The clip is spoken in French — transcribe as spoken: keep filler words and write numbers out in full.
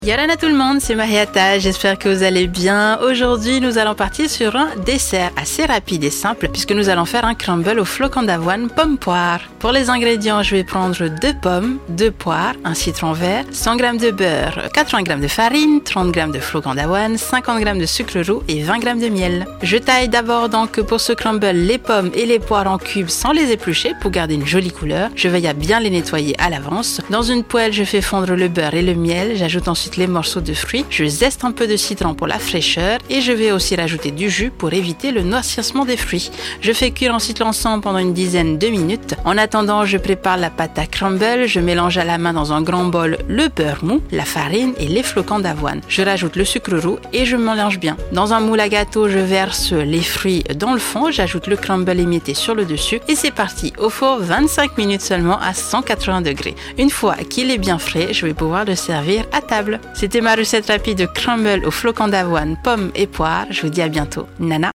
Yorana tout le monde, c'est Mariata, j'espère que vous allez bien. Aujourd'hui, nous allons partir sur un dessert assez rapide et simple puisque nous allons faire un crumble au flocon d'avoine pomme poire. Pour les ingrédients, je vais prendre deux pommes, deux poires, un citron vert, cent grammes de beurre, quatre-vingts grammes de farine, trente grammes de flocon d'avoine, cinquante grammes de sucre roux et vingt grammes de miel. Je taille d'abord donc pour ce crumble les pommes et les poires en cubes sans les éplucher pour garder une jolie couleur. Je veille à bien les nettoyer à l'avance. Dans une poêle, je fais fondre le beurre et le miel. J'ajoute ensuite les morceaux de fruits, je zeste un peu de citron pour la fraîcheur et je vais aussi rajouter du jus pour éviter le noircissement des fruits. Je fais cuire ensuite l'ensemble pendant une dizaine de minutes. En attendant, je prépare la pâte à crumble, je mélange à la main dans un grand bol le beurre mou, la farine et les flocons d'avoine. Je rajoute le sucre roux et je mélange bien. Dans un moule à gâteau, je verse les fruits dans le fond, j'ajoute le crumble émietté sur le dessus et c'est parti au four vingt-cinq minutes seulement à cent quatre-vingts degrés. Une fois qu'il est bien frais, je vais pouvoir le servir à table. C'était ma recette rapide de crumble au flocon d'avoine, pommes et poires. Je vous dis à bientôt. Nana.